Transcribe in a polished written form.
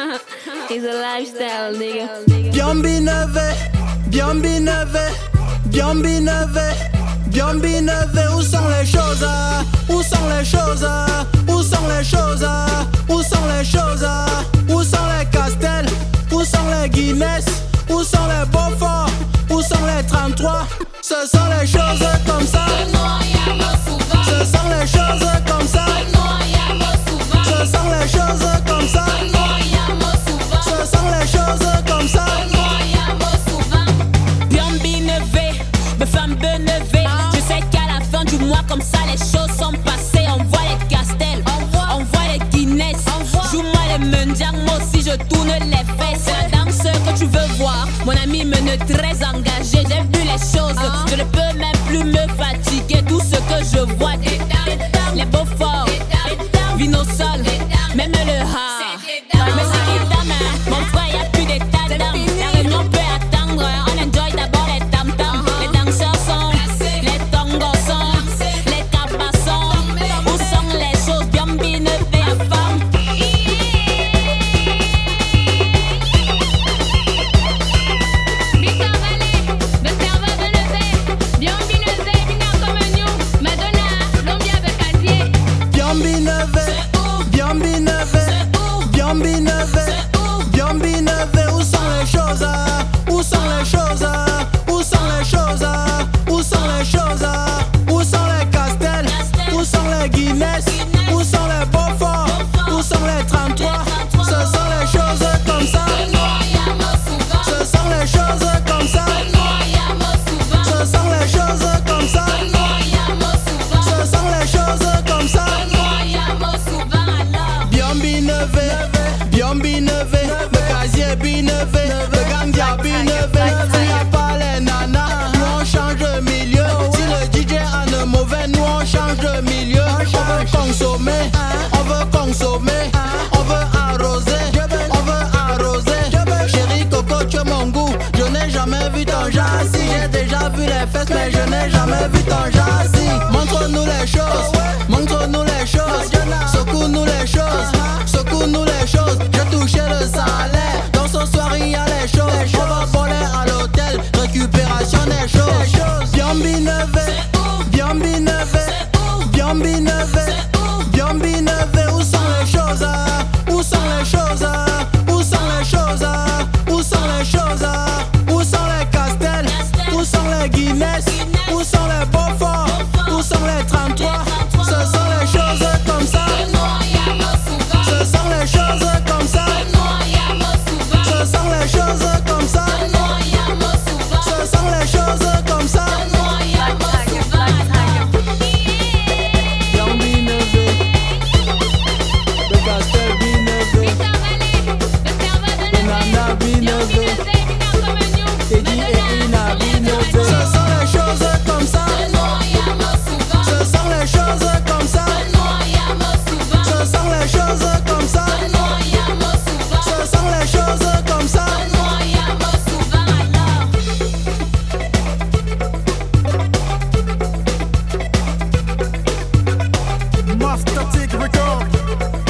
It's a lifestyle, nigga. Biombi Neve, Biombi Neve, Biombi Neve, Biombi Neve. Où sont les choses? Où sont les choses? Où sont les choses? Où sont les choses? Où sont les Castels? Où sont les Guinness? Où sont les Beaufort? Où sont les 33? Ce sont les choses comme ça. Ce sont les choses comme ça. Ce sont les choses comme ça. Ce sont les choses comme ça. Biombi Neve, me femme Beneve. Je sais qu'à la fin du mois comme ça les choses sont passées. On voit les Castels, on voit les Guinness. Joue-moi les Mendiang, moi aussi je tourne les fesses. La danse que tu veux voir, mon ami mene très engagé. J'ai vu les choses, je ne peux même plus me fatiguer. Tout ce que je vois, les beaux forts, vino sol, même le hard. Mais c'est qui ta main, mon frère y'a plus d'état d'âme. La réunion peut attendre, on enjoy d'abord les tam-tams. Les danseurs sont, les tongos sont, les cabas sont. Où sont les choses, Biombi Neve à femme. Biombi Neve, Biombi Neve, Biombi Neve, Biombi Neve. Où sont les choses? Où sont les choses? Où sont les choses? Où sont les choses? Où sont les Castels? Où sont les Guinness? Où sont les Beaufort? Où sont les 33? Ce sont les choses comme ça. Ce sont les choses comme ça. Ce sont les choses comme ça. Ce sont les choses comme ça. Biombi Neve, Biombi Neve, le casier Bineve, le Gambia Bineve. S'il n'y a pas les nanas, nous on change de milieu. Si le DJ a un mauvais, nous on change de milieu. On veut consommer, on veut consommer, on veut arroser, on veut arroser. Chérie Coco, tu es mon goût, je n'ai jamais vu ton jassi. J'ai déjà vu les fesses, mais je n'ai jamais vu ton jassi. Montre-nous les choses, montre-nous les choses, secoue-nous les choses, secoue-nous les choses. J'ai touché le salaire, dans ce soir il y a les choses. On va voler à l'hôtel, récupération des choses. Biombi Neve, Biombi Neve, Biombi Neve, Biombi Neve. Où sont les choses? Où sont les choses? Où sont les choses? Où sont les choses? Où sont les Castels? Où sont les Guinness? Où sont les Beaufort? Où sont les 33? Ce sont les choses comme ça. Ce sont les choses comme ça. Ce sont les choses comme ça. Ce sont les choses comme ça. Biombi Neve, le Castel Bineve, le Nana Bineve, Teddy et Ina Bineve. Ce sont les choses comme ça. Ce sont les choses comme ça. Ce sont les choses comme ça. Ce sont les choses comme ça. Master Tick Record.